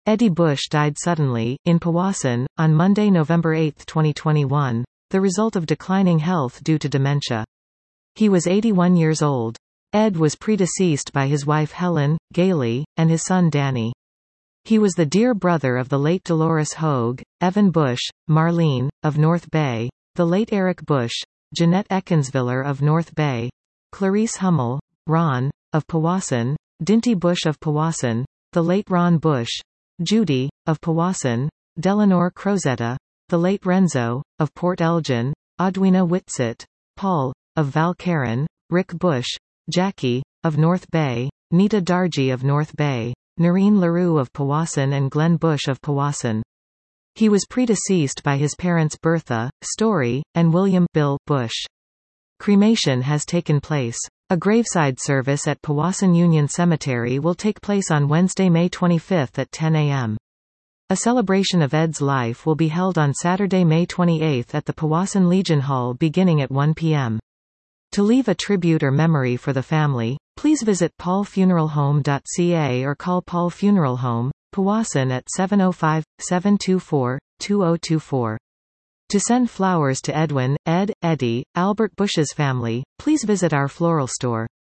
Eddie Bush died suddenly, in Powassan, on Monday, November 8, 2021, the result of declining health due to dementia. He was 81 years old. Ed was predeceased by his wife Helen, Gailey, and his son Danny. He was the dear brother of the late Dolores Hogue, Evan Bush, Marlene, of North Bay, the late Eric Bush, Jeanette Eckinsviller of North Bay, Clarice Hummel, Ron, of Powassan, Dinty Bush of Powassan, the late Ron Bush, Judy, of Powassan, Delanor Crozetta, the late Renzo, of Port Elgin, Audwina Whitsitt, Paul, of Valcaron, Rick Bush, Jackie, of North Bay, Nita Darji of North Bay, Noreen LaRue of Powassan and Glenn Bush of Powassan. He was predeceased by his parents Bertha, Story, and William Bill Bush. Cremation has taken place. A graveside service at Powassan Union Cemetery will take place on Wednesday, May 25 at 10 a.m. A celebration of Ed's life will be held on Saturday, May 28 at the Powassan Legion Hall beginning at 1 p.m. To leave a tribute or memory for the family, please visit paulfuneralhome.ca or call Paul Funeral Home, Powassan at 705-724-2024. To send flowers to Edwin, Ed, Eddie, Albert Bush's family, please visit our floral store.